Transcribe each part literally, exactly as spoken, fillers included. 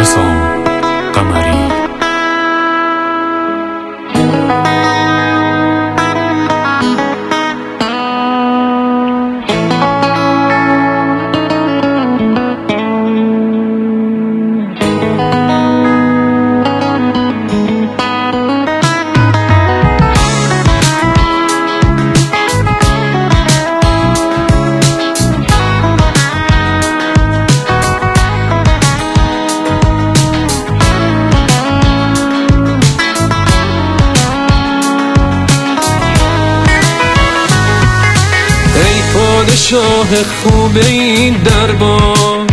حسام قمری. شاه خوب این دربار،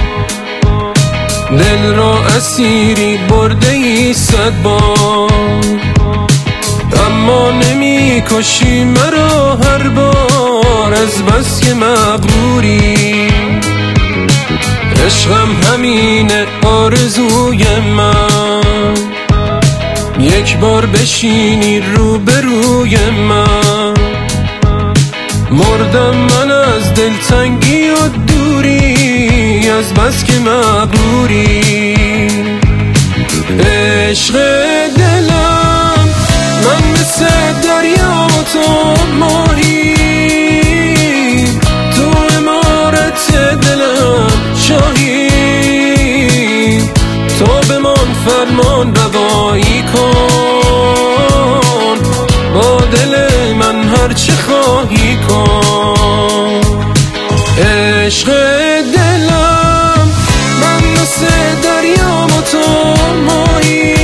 دل را اسیری برده ای صد بار، اما نمی کشی مرا هر بار از بس که مغروری. عشقم همینه آرزوی من، یک بار بشینی روبروی من. مردم من از دلتنگی و دوری از بس که مغروری. عشق دلم من مثل دریا تو ماهی، تو عمارت دلم شاهی. تو به من فرمان روایی کن، با دل من هر چه خواهی کن. عشق دلم من مثل دریا و تو ماهی،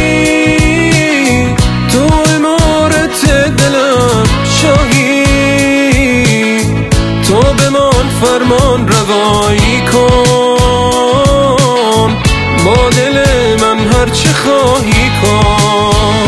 تو عمارت دلم شاهی. تو به من فرمان روایی کن، با دل من هر چه خواهی کن.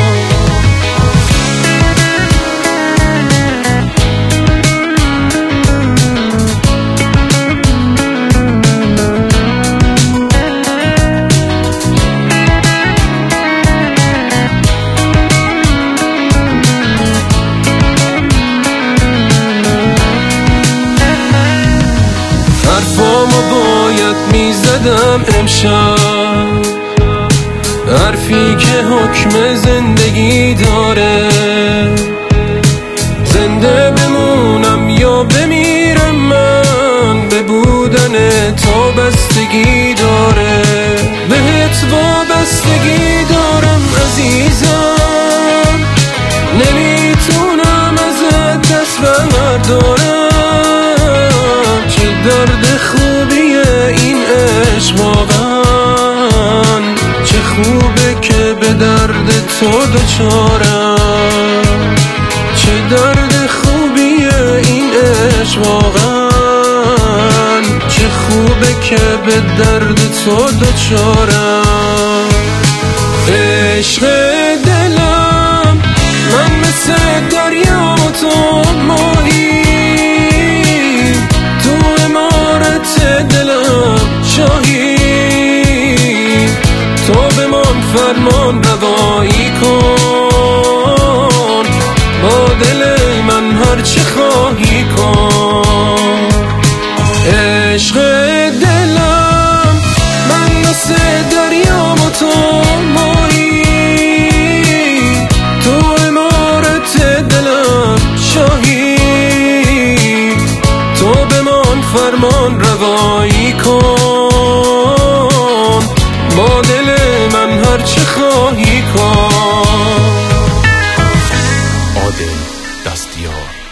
حرفامو باید میزدم امشب، حرفی که حکم زندگی داره. زنده بمونم یا بمیرم من، به بودن تو بستگی داره. بهت وابستگی دارم عزیزم، نمیتونم ازت دست بردارم. چه درد خوبیه این عشق واقعا، چه خوبه که به درد تو دچارم. چه درد خوبیه این عشق واقعا، چه خوبه که به درد تو دچارم. عشق دلم من مثل دریا و تو ماهی، تو عمارت دلم شاهی. تو به من فرمان روایی کن، با دل من هر چه خواهی کن. عشق دلم من مثل دریا و تو ماهی، تو عمارت دلم شاهی. تو به من فرمان روایی کن، با دل من هر چه خواهی کن. عادل دستیار.